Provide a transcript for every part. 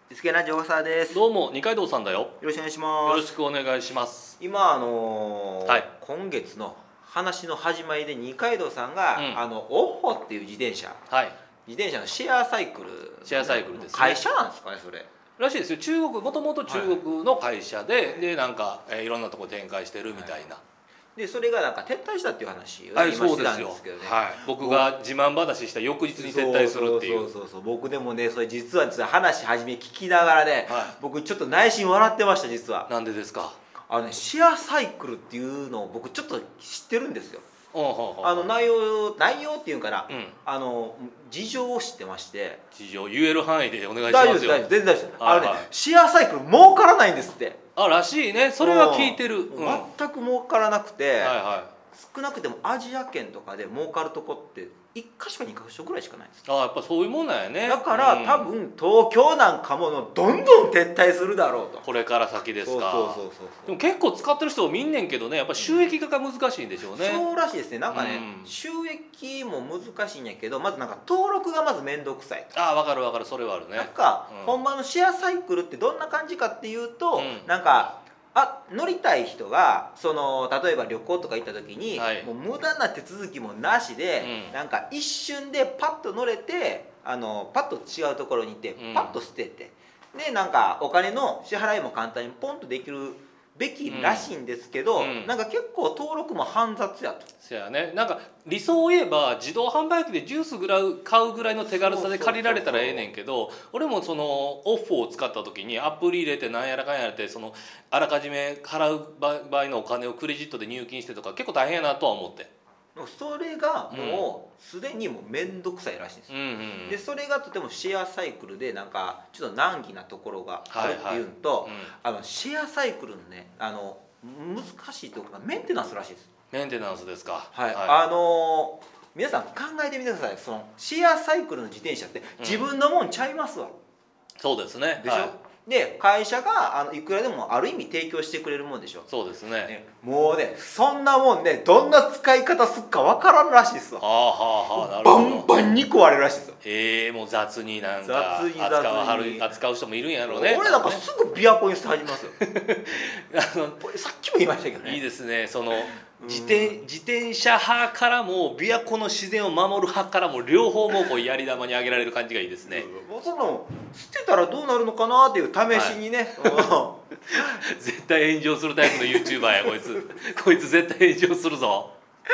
リスケラジオ小沢です。 どうも二階堂さんだよ。 よろしくお願いします。 よろしくお願いします。 今はい、 今月の話の始まりで二階堂さんが、オッホっていう自転車のシェアサイクル、 シェアサイクルですね。 会社なんですかね、それ。 らしいですよ。もともと中国の会社で、なんか、いろんなところ展開してるみたいな。 でそれがなんか撤退したっていう話を今してたんですけどね。 僕が自慢話した翌日に撤退するっていう。 そう僕でもね、それ実は話初め聞きながらね、僕ちょっと内心笑ってました実は。 なんでですか。 シェアサイクルっていうのを僕ちょっと知ってるんですよ。内容っていうんかな、事情を知ってまして。 事情言える範囲でお願いしますよ。 大丈夫です全然大丈夫です。シェアサイクル儲からないんですって。 らしいね。それは聞いてる。 全く儲からなくて、少なくてもアジア圏とかで儲かるとこって1か所か2か所ぐらいしかないんです。 やっぱそういうもんなんやね。 だから多分東京なんかもどんどん撤退するだろうと。 これから先ですか。でも結構使ってる人を見んねんけどね、やっぱ収益化が難しいんでしょうね。 そうらしいですね。なんかね、収益も難しいんやけど、まずなんか登録がまず面倒くさい。 わかるそれはあるね。 なんか本場のシェアサイクルってどんな感じかっていうと、なんか乗りたい人が例えば旅行とか行った時に、もう無駄な手続きもなしで、なんか一瞬でパッと乗れてパッと違うところに行ってパッと捨てて、でなんかお金の支払いも簡単にポンとできるべきらしいんですけど、なんか結構登録も煩雑やと。 そうやね。なんか理想を言えば自動販売機でジュースぐらい買うぐらいの手軽さで借りられたらええねんけど、俺もそのオフを使った時にアプリ入れてなんやらかんやらってあらかじめ払う場合のお金をクレジットで入金してとか結構大変やなとは思って。 それがもうすでにもう面倒くさいらしいんですよ。でそれがとてもシェアサイクルでなんかちょっと難儀なところがあるっていうのと、シェアサイクルのね難しいところがメンテナンスらしいです。 メンテナンスですか。 皆さん考えてみてください。シェアサイクルの自転車って自分のもんちゃいますわ。 そうですね。 でしょ。で会社がいくらでもある意味提供してくれるもんでしょ。 そうですね。 もうねそんなもんねどんな使い方すっかわからんらしいですわ。バンバンに壊れるらしいですよ。 もう雑になんか扱う人もいるんやろうね。 俺なんかすぐ琵琶湖に捨て始めますよ。さっきも言いましたけどね。 いいですね。自転車派からも琵琶湖の自然を守る派からも両方もやり玉にあげられる感じがいいですね。 捨てたらどうなるのかなっていう試しにね。 絶対炎上するタイプの YouTuber やこいつ。こいつ絶対炎上するぞ。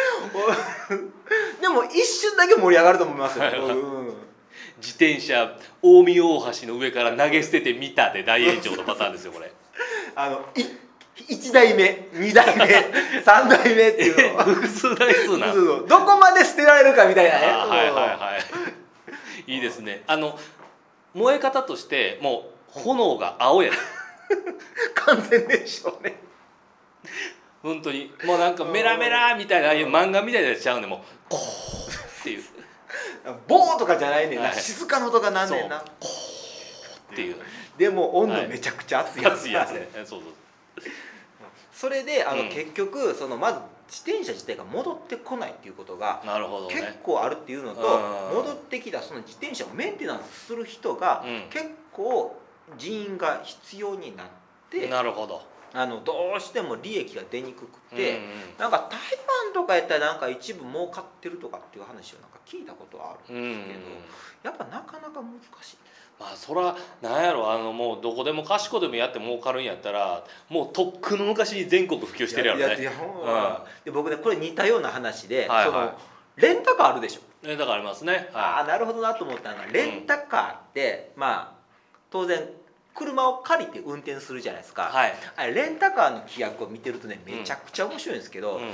でも一瞬だけ盛り上がると思いますよ。 自転車近江大橋の上から投げ捨ててみたで大炎上のパターンですよこれ。 1代目2代目3代目っていうの複数台数などこまで捨てられるかみたいなね。 いいですね。燃え方としてもう炎が青やね。 完全燃焼ね。 本当にもうなんかメラメラみたいなああいう漫画みたいなやつちゃうねん。もうコーっていうボーとかじゃないねんな。静かな音がなんねんな。 コーっていう。 でも温度めちゃくちゃ熱いやつ。それで結局まず自転車自体が戻ってこないっていうことが結構あるっていうのと、戻ってきたその自転車をメンテナンスする人が結構人員が必要になって、 なるほど。 どうしても利益が出にくくて、なんか台湾とかやったらなんか一部儲かってるとかっていう話をなんか聞いたことはあるんですけど、やっぱなかなか難しい。 そらなんやろもうどこでも賢でもやって儲かるんやったらもうとっくの昔に全国普及してるやろね。 で僕ねこれ似たような話で、レンタカーあるでしょ。 レンタカーありますね。 なるほどなと思ったのが、レンタカーって当然車を借りて運転するじゃないですか。レンタカーの規約を見てるとねめちゃくちゃ面白いんですけど、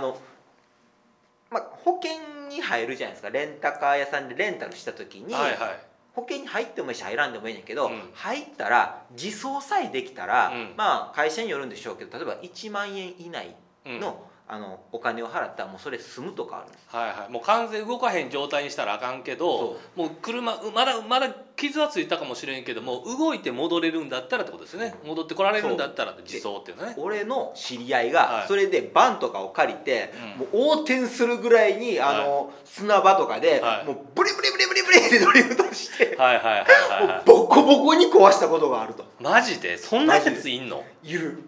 保険に入るじゃないですか。レンタカー屋さんでレンタルした時に、保険に入ってもいいし入らんでもいいんだけど、入ったら自走さえできたら、会社によるんでしょうけど例えば1万円以内のお金を払ったらもうそれ済むとかあるんです。 はいはい、もう完全動かへん状態にしたらあかんけど、もう車まだ傷はついたかもしれんけども動いて戻れるんだったらってことですね。戻ってこられるんだったら自走っていうのね。 俺の知り合いがそれでバンとかを借りて、もう横転するぐらいに砂場とかでもうブリブリブリブリブリってドリフトしてボコボコに壊したことがあると。 マジでそんなやついんの？ いる。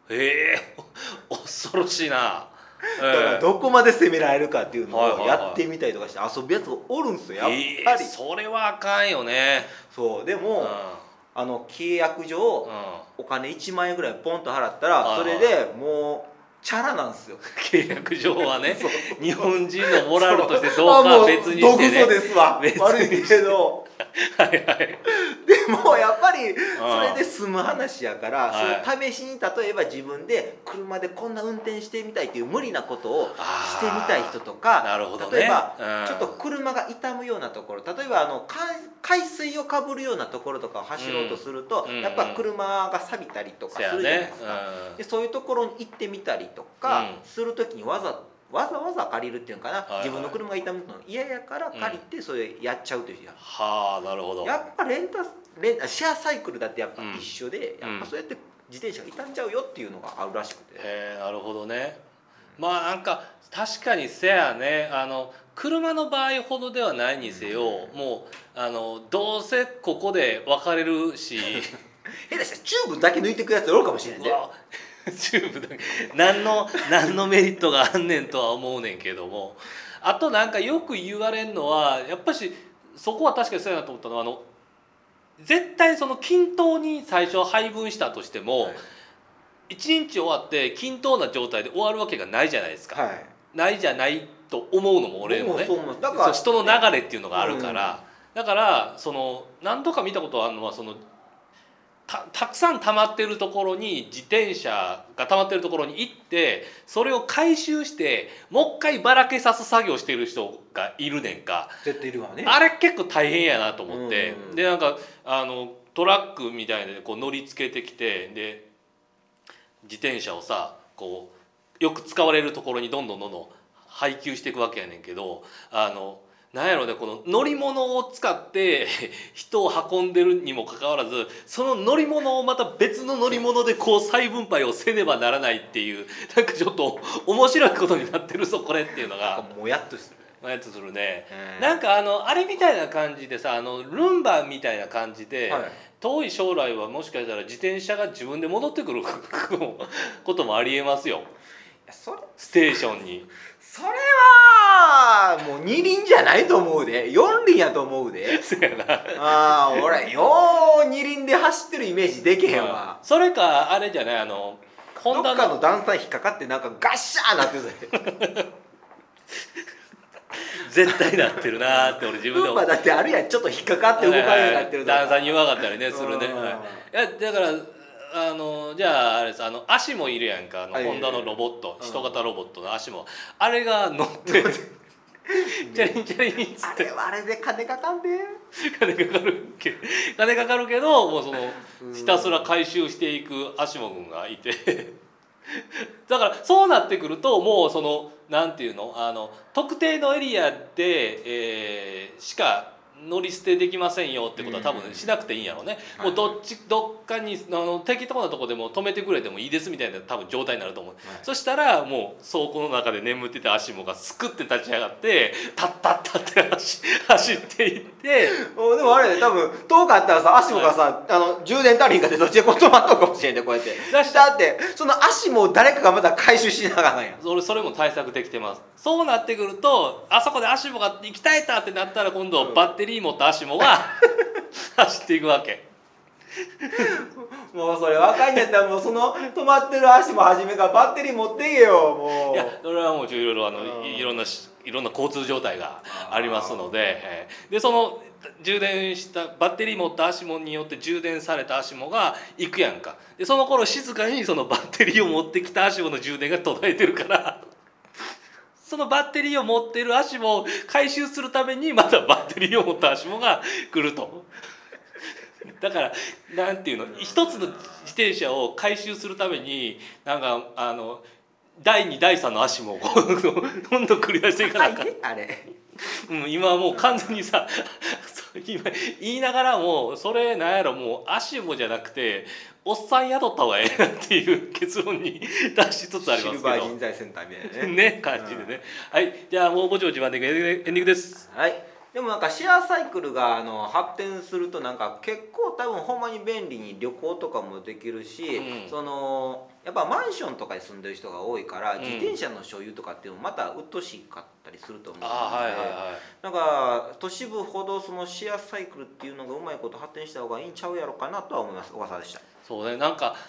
恐ろしいな。 だからどこまで攻められるかっていうのをやってみたりとかして遊ぶやつがおるんですよ、やっぱり。 それはあかんよね。 そうでも、契約上、お金1万円ぐらいポンと払ったらそれでもうチャラなんですよ。 契約上はね日本人のモラルとしてどうかは別にしてね。 毒素ですわ、悪いけどはいはい。 でもやっぱりそれで済む話やから、その試しに例えば自分で車でこんな運転してみたいっていう無理なことをしてみたい人とか、例えばちょっと車が傷むようなところ、例えば海水をかぶるようなところとかを走ろうとすると、やっぱ車が錆びたりとかするじゃないですか。でそういうところに行ってみたりとかするときにわざわざ借りるっていうのかな、自分の車が傷むの嫌やから借りてそれやっちゃうという人や。 はあ、なるほど。 やっぱシェアサイクルだってやっぱ一緒で、やっぱそうやって自転車が傷んじゃうよっていうのがあるらしくて。 なるほどね。まあなんか確かにせやね、車の場合ほどではないにせよ、もうどうせここで別れるし下手したらチューブだけ抜いてくやつおるかもしれんね。 チューブだけ何のメリットがあんねんとは思うねんけども、あとなんかよく言われんのはやっぱしそこは確かにそうやなと思ったのは絶対その均等に最初配分したとしても、1日終わって均等な状態で終わるわけがないじゃないですか、ないじゃないと思うのも俺もね。だから人の流れっていうのがあるから、だから何度か見たことあるのはたくさん溜まってるところに自転車が溜まってるところに行ってそれを回収してもう一回ばらけさす作業してる人がいるねんか。 絶対いるわね。 あれ結構大変やなと思って、でなんかトラックみたいでこう乗り付けてきて、で自転車をさこうよく使われるところにどんどん配給していくわけやねんけど、なんやろね、この乗り物を使って人を運んでるにもかかわらずその乗り物をまた別の乗り物でこう再分配をせねばならないっていう、なんかちょっと面白いことになってるぞこれっていうのがもやっとする。 もやっとするね。なんかあれみたいな感じでさルンバみたいな感じで、遠い将来はもしかしたら自転車が自分で戻ってくることもありえますよ。ステーションに。 それはもう二輪じゃないと思うで、四輪やと思うで。 そうやな。 俺よう二輪で走ってるイメージできへんわ。 それかあれじゃないホンダのどっかの段差に引っかかってなんかガッシャーなってる絶対なってるなって俺自分で思う。だってあるやん、ちょっと引っかかって動かれるようになってる段差に弱かったりねするね。いやだからじゃああれさ足もいるやんか、ホンダのロボット、人型ロボットの足もあれが乗ってチャリンチャリンっつって、 あれで金かかんで金かかるけどもうひたすら回収していく足も君がいてだからそうなってくるともうなんていうの特定のエリアで、しか乗り捨てできませんよってことは多分しなくていいんやろうね。もうどっかに適当なとこでも止めてくれてもいいですみたいな多分状態になると思う、そしたらもう倉庫の中で眠ってた足もがすくって立ち上がってタッタッタって走っていって、 でもあれ多分遠かったらさ足もがさ、充電足りんかってどっちでこう止まっとくかもしれんね、こうやってだってその足も誰かがまた回収しながらやん。 それも対策できてます。そうなってくるとあそこで足もが行き絶えたってなったら今度バッテリー持った足もが走っていくわけ。 もうそれ分かんやったらもうその止まってる足も初めからバッテリー持ってけよもう。 いやそれはもういろいろいろんな交通状態がありますので、でその充電したバッテリー持った足もによって充電された足もが行くやんか。でその頃静かにそのバッテリーを持ってきた足もの充電が途絶えてるからそのバッテリーを持っている足も回収するためにまたバッテリーを持った足もが来ると。だからなんていうの、一つの自転車を回収するためになんか第2第3の足もどんどん繰り出していかなあかん、 あれ今はもう完全にさ今言いながらもそれなんやろ、もう足もじゃなくておっさん雇った方がええなっていう結論に達しつつありますけど、 シルバー人材センターみたいなね感じでね、はい、じゃあもうぼちぼち番でエンディングです。 はい。でもなんかシェアサイクルが発展するとなんか結構多分ほんまに便利に旅行とかもできるし、やっぱマンションとかに住んでる人が多いから、自転車の所有とかっていうのもまた鬱陶しかったりすると思うので、なんか都市部ほどそのシェアサイクルっていうのがうまいこと発展した方がいいんちゃうやろかなとは思います。小笠でした。 そうね、なんか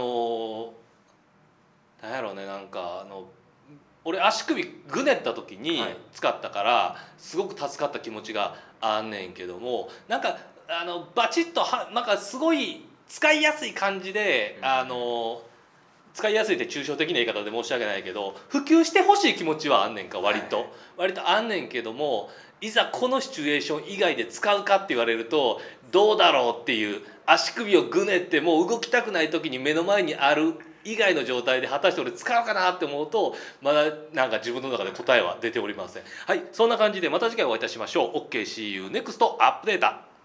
なんやろうね、なんか俺足首ぐねった時に使ったからすごく助かった気持ちがあんねんけども、なんかバチッとなんかすごい使いやすい感じで、使いやすいって抽象的な言い方で申し訳ないけど普及してほしい気持ちはあんねんか、割とあんねんけども、いざこのシチュエーション以外で使うかって言われるとどうだろうっていう、足首をぐねってもう動きたくない時に目の前にある以外の状態で果たして俺使うかなって思うとまだなんか自分の中で答えは出ておりません。はい、そんな感じでまた次回お会いいたしましょう。 OKCU NEXT アップデータ。